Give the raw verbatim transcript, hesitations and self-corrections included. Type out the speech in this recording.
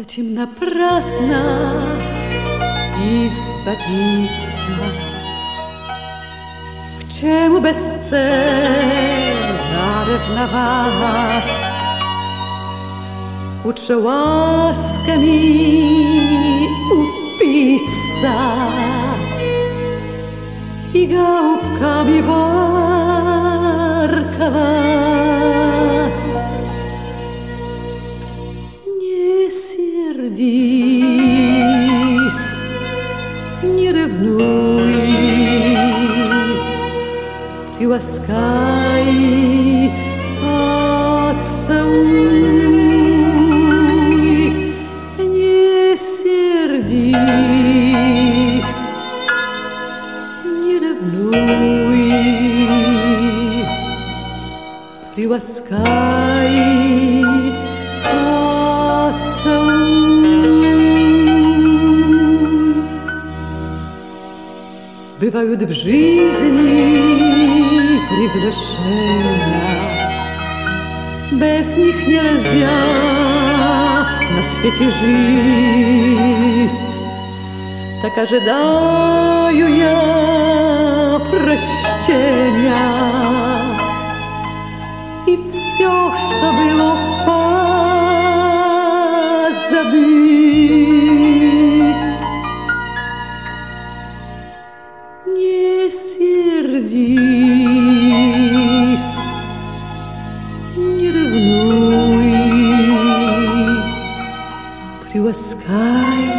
Зачем напрасно изводиться? К чему бесцельно ревновать? Лучше ласками упиться и голубками ворковать. Не сердись, не ревнуй, приласкай, поцелуй. Не сердись, не ревнуй, приласкай, поцелуй. Бывают в жизни приглашения, без них нельзя на свете жить. Так ожидаю я прощения, и все, что было, позабыть. Не сердись, не ревнуй, приласкай,